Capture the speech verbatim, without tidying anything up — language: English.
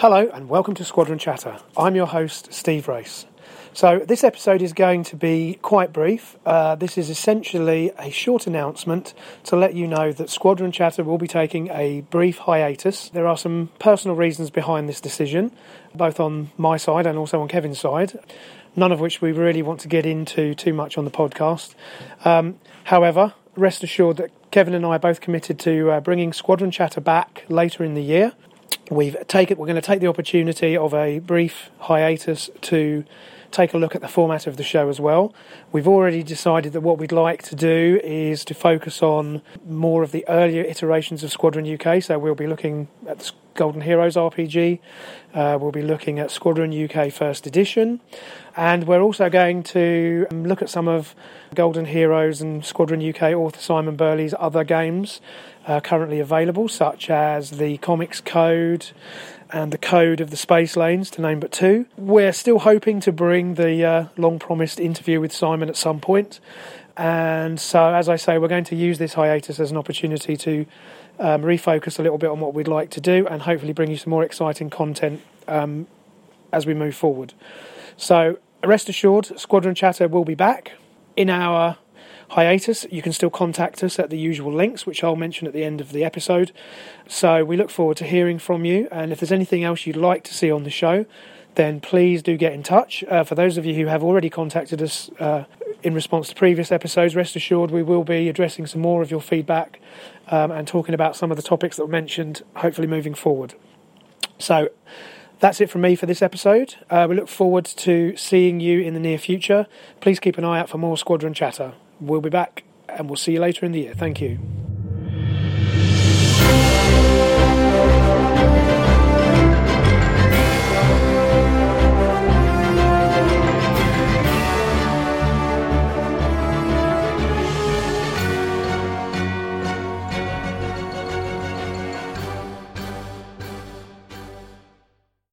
Hello and welcome to Squadron Chatter. I'm your host, Steve Race. So this episode is going to be quite brief. Uh, this is essentially a short announcement to let you know that Squadron Chatter will be taking a brief hiatus. There are some personal reasons behind this decision, both on my side and also on Kevin's side, none of which we really want to get into too much on the podcast. Um, however, rest assured that Kevin and I are both committed to uh, bringing Squadron Chatter back later in the year. We've taken, we're going to take the opportunity of a brief hiatus to take a look at the format of the show as well. We've already decided that what we'd like to do is to focus on more of the earlier iterations of Squadron U K. So we'll be looking at the Golden Heroes R P G, uh, we'll be looking at Squadron U K First Edition, and we're also going to look at some of Golden Heroes and Squadron U K author Simon Burley's other games uh, currently available, such as the Comics Code and the Code of the Space Lanes, to name but two. We're still hoping to bring the uh, long-promised interview with Simon at some point, and so, as I say, we're going to use this hiatus as an opportunity to um, refocus a little bit on what we'd like to do and hopefully bring you some more exciting content um, as we move forward. So, rest assured, Squadron Chatter will be back. In our hiatus, you can still contact us at the usual links, which I'll mention at the end of the episode. So we look forward to hearing from you, and if there's anything else you'd like to see on the show, then please do get in touch. Uh, for those of you who have already contacted us uh, in response to previous episodes, rest assured we will be addressing some more of your feedback um, and talking about some of the topics that were mentioned, hopefully moving forward. So that's it from me for this episode. Uh, we look forward to seeing you in the near future. Please keep an eye out for more Squadron Chatter. We'll be back, and we'll see you later in the year. Thank you.